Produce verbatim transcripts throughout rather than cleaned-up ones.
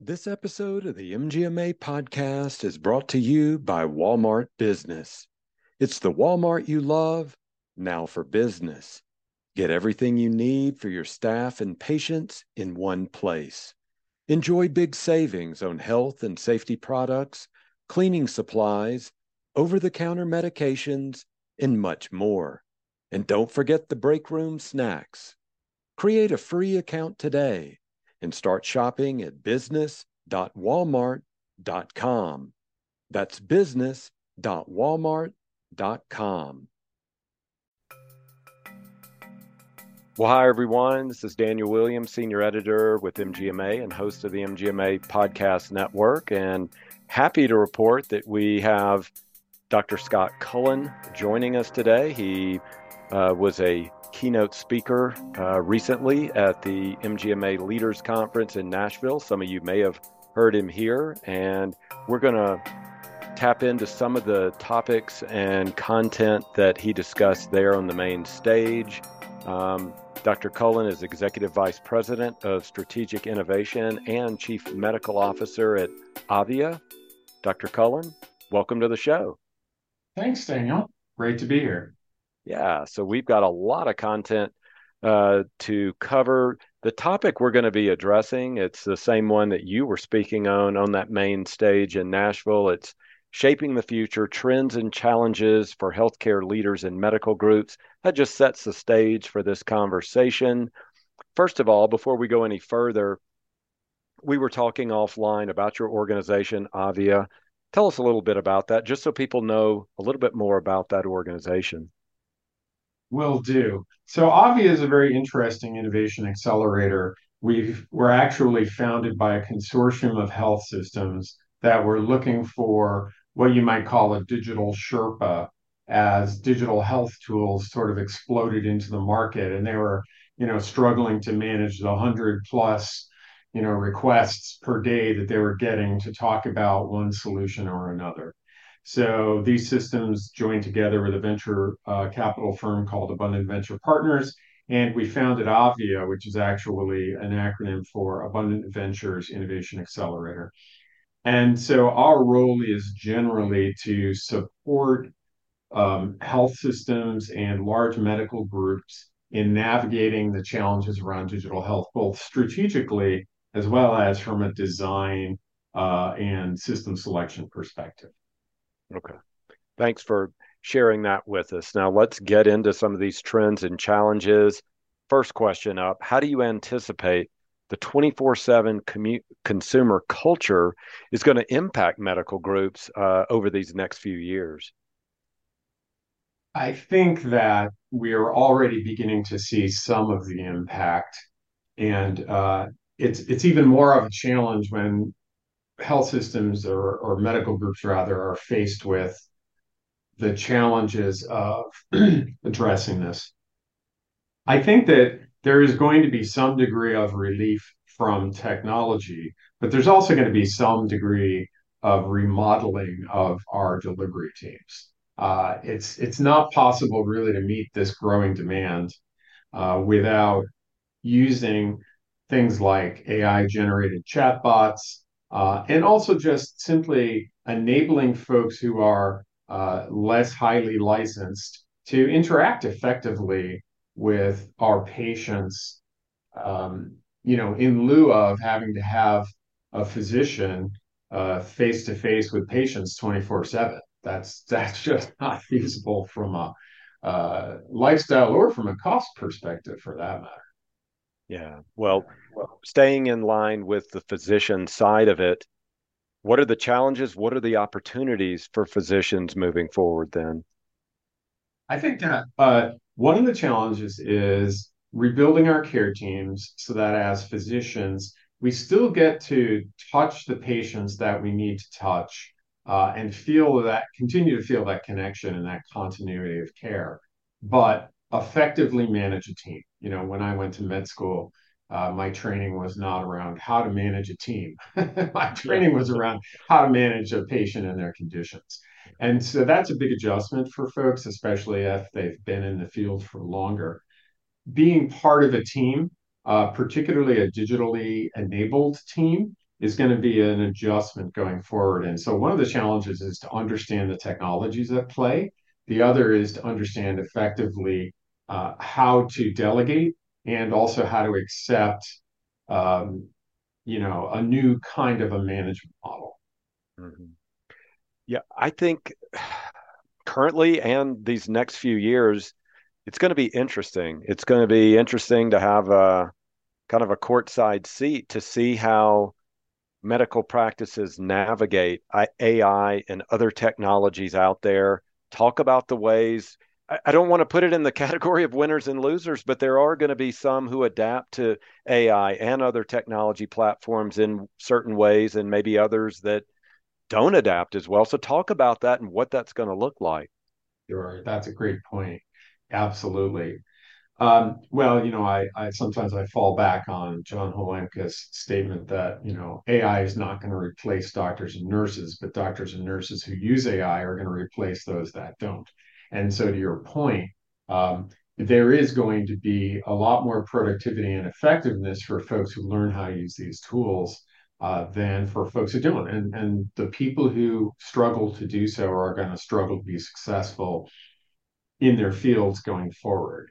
This episode of the M G M A podcast is brought to you by Walmart Business. It's the Walmart you love, now for business. Get everything you need for your staff and patients in one place. Enjoy big savings on health and safety products, cleaning supplies, over-the-counter medications, and much more. And don't forget the break room snacks. Create a free account today and start shopping at business dot walmart dot com. That's business dot walmart dot com. Well, hi, everyone. This is Daniel Williams, Senior Editor with M G M A and host of the M G M A Podcast Network, and happy to report that we have Doctor Scott Cullen joining us today. He uh, was a keynote speaker uh, recently at the M G M A Leaders Conference in Nashville. Some of you may have heard him here, and we're going to tap into some of the topics and content that he discussed there on the main stage. Um, Doctor Cullen is Executive Vice President of Strategic Innovation and Chief Medical Officer at Avia. Doctor Cullen, welcome to the show. Thanks, Daniel. Great to be here. Yeah, so we've got a lot of content uh, to cover. The topic we're going to be addressing, it's the same one that you were speaking on on that main stage in Nashville. It's shaping the future, trends and challenges for healthcare leaders and medical groups. That just sets the stage for this conversation. First of all, before we go any further, we were talking offline about your organization, Avia. Tell us a little bit about that, just so people know a little bit more about that organization. Will do. So Avi is a very interesting innovation accelerator. We've, we're actually founded by a consortium of health systems that were looking for what you might call a digital Sherpa as digital health tools sort of exploded into the market. And they were, you know, struggling to manage the one hundred plus, you know, requests per day that they were getting to talk about one solution or another. So these systems joined together with a venture uh, capital firm called Abundant Venture Partners, and we founded Avia, which is actually an acronym for Abundant Ventures Innovation Accelerator. And so our role is generally to support um, health systems and large medical groups in navigating the challenges around digital health, both strategically as well as from a design uh, and system selection perspective. Okay. Thanks for sharing that with us. Now, let's get into some of these trends and challenges. First question up, how do you anticipate the twenty-four seven commu- consumer culture is going to impact medical groups uh, over these next few years? I think that we are already beginning to see some of the impact, and uh, it's it's even more of a challenge when health systems or, or medical groups rather are faced with the challenges of addressing this. I think that there is going to be some degree of relief from technology, but there's also going to be some degree of remodeling of our delivery teams. Uh, it's it's not possible really to meet this growing demand uh, without using things like A I generated chatbots uh, and also just simply enabling folks who are uh, less highly licensed to interact effectively with our patients, um, you know, in lieu of having to have a physician uh, face to face with patients twenty-four seven. That's that's just not feasible from a uh, lifestyle or from a cost perspective, for that matter. Yeah. Well, staying in line with the physician side of it, what are the challenges? What are the opportunities for physicians moving forward then? I think that uh, one of the challenges is rebuilding our care teams so that as physicians, we still get to touch the patients that we need to touch uh, and feel that, continue to feel that connection and that continuity of care, but effectively manage a team. You know, when I went to med school, uh, my training was not around how to manage a team. My Yeah. training was around how to manage a patient and their conditions. And so that's a big adjustment for folks, especially if they've been in the field for longer. Being part of a team, uh, particularly a digitally enabled team, is going to be an adjustment going forward. And so one of the challenges is to understand the technologies at play. The other is to understand effectively uh, how to delegate and also how to accept, um, you know, a new kind of a management model. Mhm. Yeah, I think currently and these next few years, it's going to be interesting. It's going to be interesting to have a kind of a courtside seat to see how medical practices navigate A I and other technologies out there. Talk about the ways. I, I don't want to put it in the category of winners and losers, but there are going to be some who adapt to A I and other technology platforms in certain ways, and maybe others that don't adapt as well. So talk about that and what that's going to look like. Sure, that's a great point. Absolutely. Um, well, you know, I, I sometimes I fall back on John Holenka's statement that, you know, A I is not going to replace doctors and nurses, but doctors and nurses who use A I are going to replace those that don't. And so to your point, um, there is going to be a lot more productivity and effectiveness for folks who learn how to use these tools uh, than for folks who don't. And, and the people who struggle to do so are going to struggle to be successful in their fields going forward.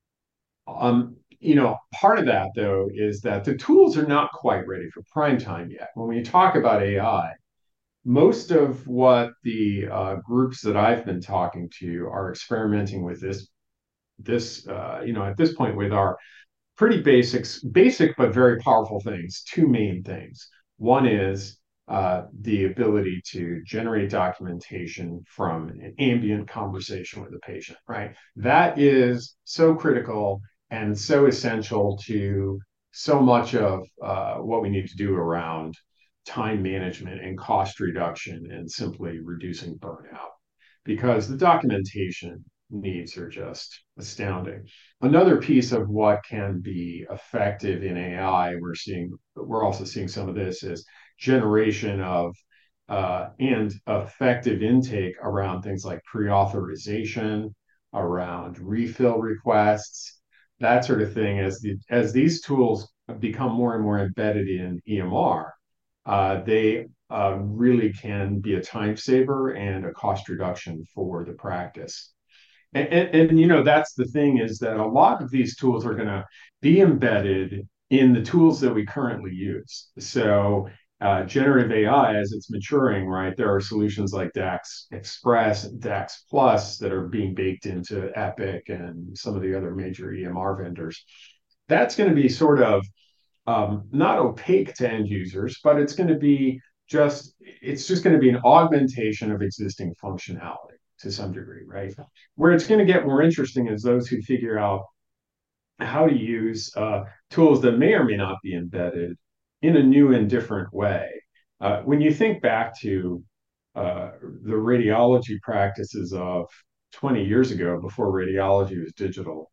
Um, you know, part of that though is that the tools are not quite ready for prime time yet. When we talk about A I, most of what the uh, groups that I've been talking to are experimenting with this, this, uh, you know, at this point with are pretty basics, basic but very powerful things. Two main things. One is uh, the ability to generate documentation from an ambient conversation with the patient, right? That is so critical and so essential to so much of uh, what we need to do around time management and cost reduction and simply reducing burnout because the documentation needs are just astounding. Another piece of what can be effective in A I, we're seeing, we're also seeing some of this is generation of uh, and effective intake around things like pre-authorization, around refill requests, that sort of thing. As the as these tools become more and more embedded in E M R, uh, they uh, really can be a time saver and a cost reduction for the practice. And, and, and, you know, that's the thing is that a lot of these tools are going to be embedded in the tools that we currently use. So uh, generative A I, as it's maturing, right, there are solutions like DAX Express, DAX Plus that are being baked into Epic and some of the other major E M R vendors. That's going to be sort of um, not opaque to end users, but it's going to be just it's just going to be an augmentation of existing functionality to some degree, right? Where it's going to get more interesting is those who figure out how to use uh, tools that may or may not be embedded in a new and different way. Uh, when you think back to uh, the radiology practices of twenty years ago, before radiology was digital,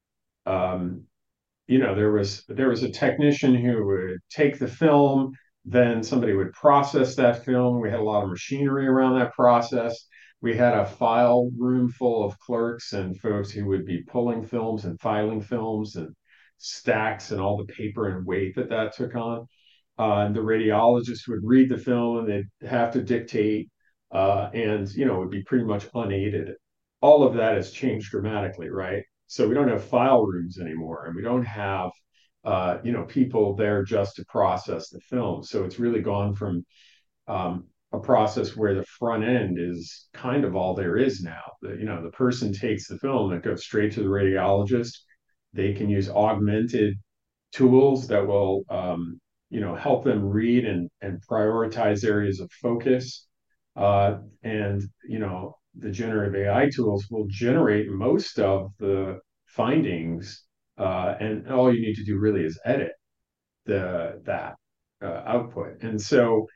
um, you know, there was there was a technician who would take the film, then somebody would process that film. We had a lot of machinery around that process. We had a file room full of clerks and folks who would be pulling films and filing films and stacks and all the paper and weight that that took on. Uh, and the radiologist would read the film and they'd have to dictate, uh, and you know, it would be pretty much unaided. All of that has changed dramatically, right? So we don't have file rooms anymore, and we don't have, uh, you know, people there just to process the film. So it's really gone from um, a process where the front end is kind of all there is now. The, you know, the person takes the film and it goes straight to the radiologist. They can use augmented tools that will, um, you know, help them read and, and prioritize areas of focus. Uh, and, you know, the generative A I tools will generate most of the findings. Uh, and all you need to do really is edit the that uh, output. And so,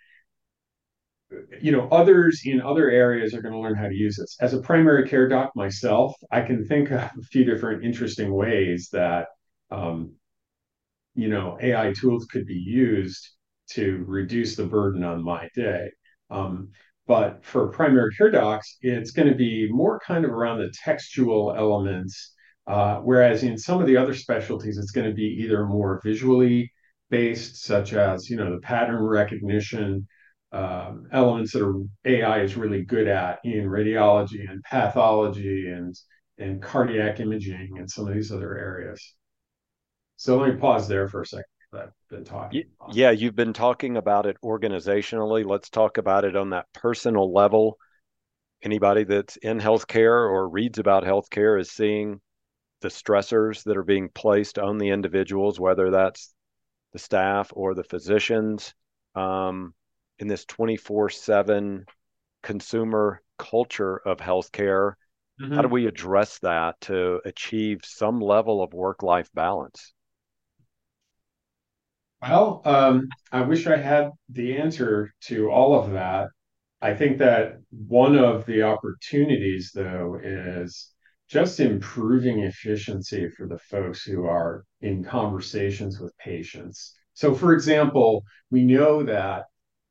you know, others in other areas are going to learn how to use this. As a primary care doc myself, I can think of a few different interesting ways that um, you know, A I tools could be used to reduce the burden on my day. Um, but for primary care docs, it's going to be more kind of around the textual elements, uh, whereas in some of the other specialties, it's going to be either more visually based, such as, you know, the pattern recognition um, elements that are, A I is really good at in radiology and pathology and and cardiac imaging and some of these other areas. So let me pause there for a second. I've been talking. Yeah, you've been talking about it organizationally. Let's talk about it on that personal level. Anybody that's in healthcare or reads about healthcare is seeing the stressors that are being placed on the individuals, whether that's the staff or the physicians, um, in this twenty-four seven consumer culture of healthcare. How do Mhm. we address that to achieve some level of work-life balance? Well, um, I wish I had the answer to all of that. I think that one of the opportunities, though, is just improving efficiency for the folks who are in conversations with patients. So, for example, we know that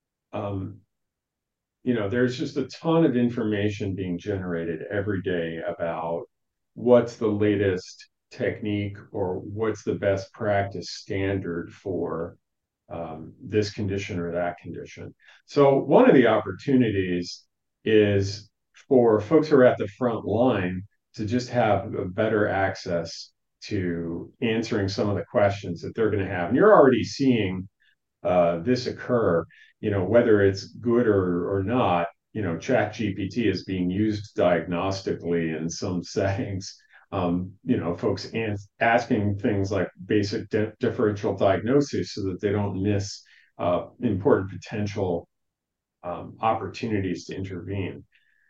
um, you know, there's just a ton of information being generated every day about what's the latest technique or what's the best practice standard for um, this condition or that condition. So, one of the opportunities is for folks who are at the front line to just have a better access to answering some of the questions that they're going to have. And you're already seeing uh, this occur, you know, whether it's good or, or not, you know, Chat G P T is being used diagnostically in some settings. Um, you know, folks ans- asking things like basic di- differential diagnosis so that they don't miss uh, important potential um, opportunities to intervene.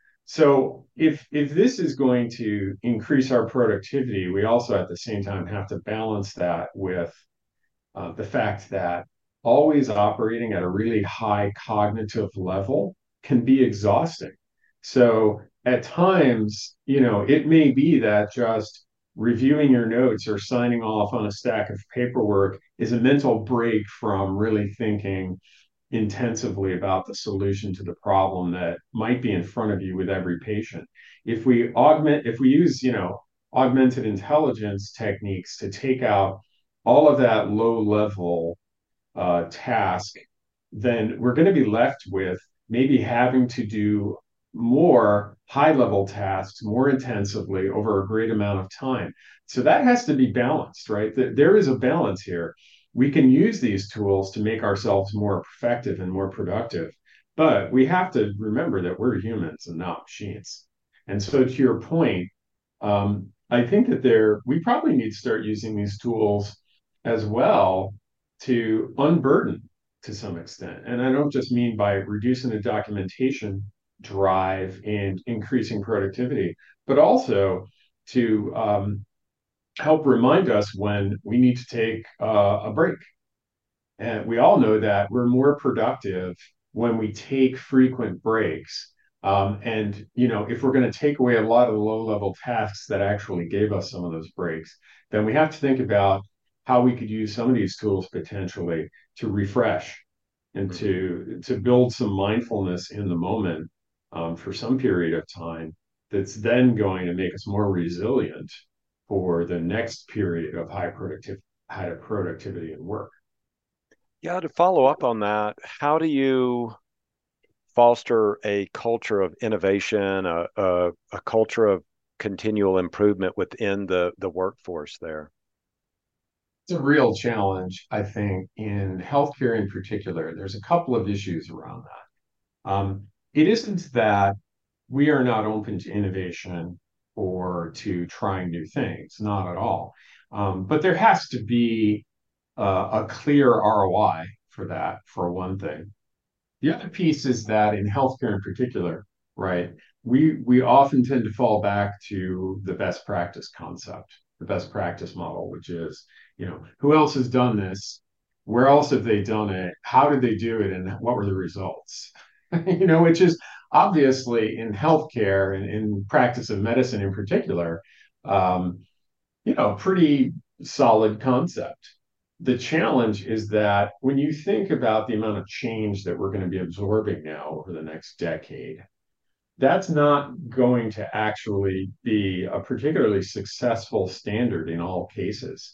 So if if this is going to increase our productivity, we also at the same time have to balance that with uh, the fact that always operating at a really high cognitive level can be exhausting. So at times, you know, it may be that just reviewing your notes or signing off on a stack of paperwork is a mental break from really thinking intensively about the solution to the problem that might be in front of you with every patient. If we augment, if we use, you know, augmented intelligence techniques to take out all of that low level uh, task, then we're going to be left with maybe having to do more high level tasks more intensively over a great amount of time. So that has to be balanced, right? There is a balance here. We can use these tools to make ourselves more effective and more productive, but we have to remember that we're humans and not machines. And so, to your point, um, I think that there we probably need to start using these tools as well to unburden to some extent. And I don't just mean by reducing the documentation drive and increasing productivity, but also to um, help remind us when we need to take uh, a break. And we all know that we're more productive when we take frequent breaks. Um, and you know, if we're going to take away a lot of the low-level tasks that actually gave us some of those breaks, then we have to think about how we could use some of these tools potentially to refresh and Mm-hmm. to to build some mindfulness in the moment um, for some period of time. That's then going to make us more resilient for the next period of high productive high productivity and work. Yeah, to follow up on that, how do you foster a culture of innovation, a, a, a culture of continual improvement within the, the workforce there? It's a real challenge, I think, in healthcare in particular. There's a couple of issues around that. Um, it isn't that we are not open to innovation or to trying new things, not at all. Um, but there has to be uh, a clear R O I for that, for one thing. The other piece is that in healthcare in particular, right, we we often tend to fall back to the best practice concept, the best practice model, which is, you know, who else has done this? Where else have they done it? How did they do it? And what were the results? You know, which is obviously in healthcare and in practice of medicine in particular, um, you know, pretty solid concept. The challenge is that when you think about the amount of change that we're going to be absorbing now over the next decade, that's not going to actually be a particularly successful standard in all cases.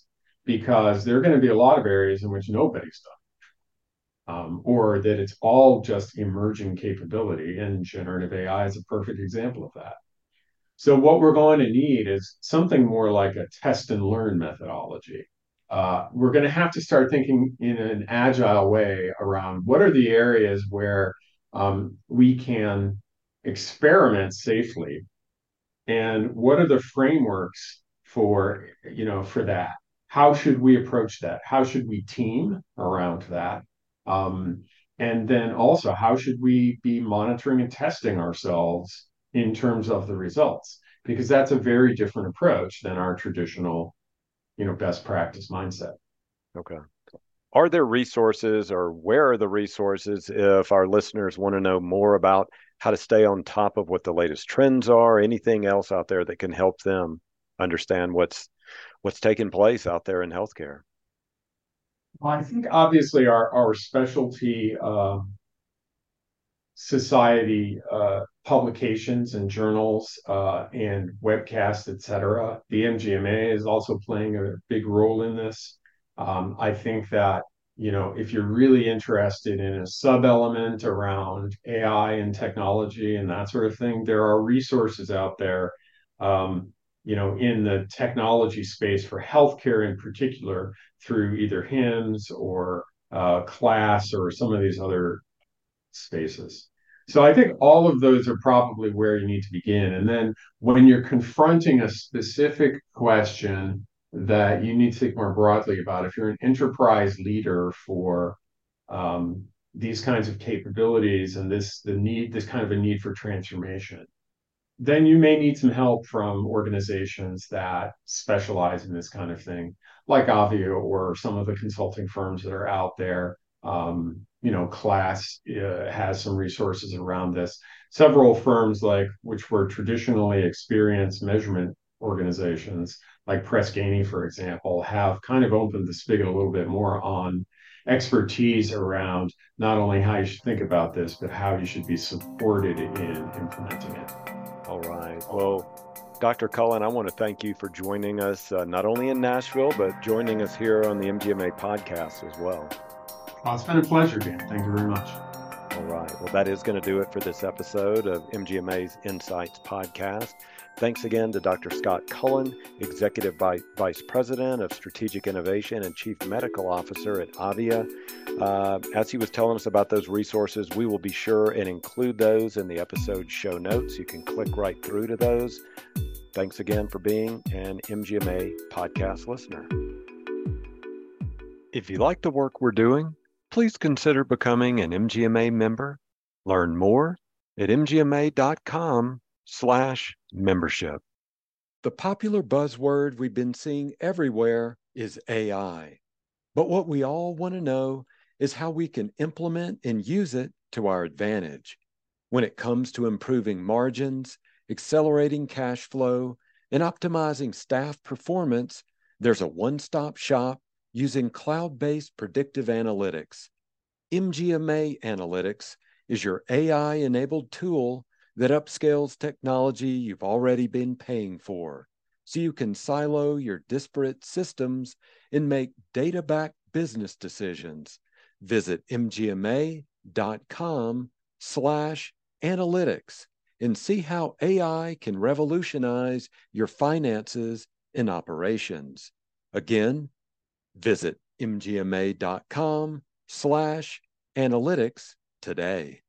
because there are going to be a lot of areas in which nobody's done, um, or that it's all just emerging capability. And generative A I is a perfect example of that. So what we're going to need is something more like a test and learn methodology. Uh, we're going to have to start thinking in an agile way around what are the areas where um, we can experiment safely, and what are the frameworks for, you know, for that? How should we approach that? How should we team around that? Um, and then also, how should we be monitoring and testing ourselves in terms of the results? Because that's a very different approach than our traditional, you know, best practice mindset. Okay. Are there resources, or where are the resources if our listeners want to know more about how to stay on top of what the latest trends are, anything else out there that can help them understand what's what's taking place out there in healthcare? Well, I think obviously our, our specialty uh, society uh, publications and journals uh, and webcasts, et cetera. The M G M A is also playing a big role in this. Um, I think that, you know, if you're really interested in a sub-element around A I and technology and that sort of thing, there are resources out there, um, you know, in the technology space for healthcare in particular, through either HIMSS or uh, CLAS or some of these other spaces. So I think all of those are probably where you need to begin. And then when you're confronting a specific question that you need to think more broadly about, if you're an enterprise leader for um, these kinds of capabilities and this the need, this kind of a need for transformation, then you may need some help from organizations that specialize in this kind of thing, like Avio or some of the consulting firms that are out there. Um, you know, CLAS uh, has some resources around this. Several firms, like which were traditionally experienced measurement organizations, like Press Ganey, for example, have kind of opened the spigot a little bit more on expertise around not only how you should think about this, but how you should be supported in implementing it. All right. Well, Doctor Cullen, I want to thank you for joining us, uh, not only in Nashville, but joining us here on the M G M A podcast as well. Well, it's been a pleasure, Dan. Thank you very much. All right. Well, that is going to do it for this episode of M G M A's Insights podcast. Thanks again to Doctor Scott Cullen, Executive Vice President of Strategic Innovation and Chief Medical Officer at Avia. Uh, as he was telling us about those resources, we will be sure and include those in the episode show notes. You can click right through to those. Thanks again for being an M G M A podcast listener. If you like the work we're doing, please consider becoming an M G M A member. Learn more at m g m a dot com slash membership. The popular buzzword we've been seeing everywhere is A I. But what we all want to know is how we can implement and use it to our advantage. When it comes to improving margins, accelerating cash flow, and optimizing staff performance, there's a one-stop shop using cloud-based predictive analytics. M G M A Analytics is your A I-enabled tool that upscales technology you've already been paying for, so you can silo your disparate systems and make data-backed business decisions. Visit m g m a dot com slash analytics and see how A I can revolutionize your finances and operations. Again, visit m g m a dot com slash analytics today.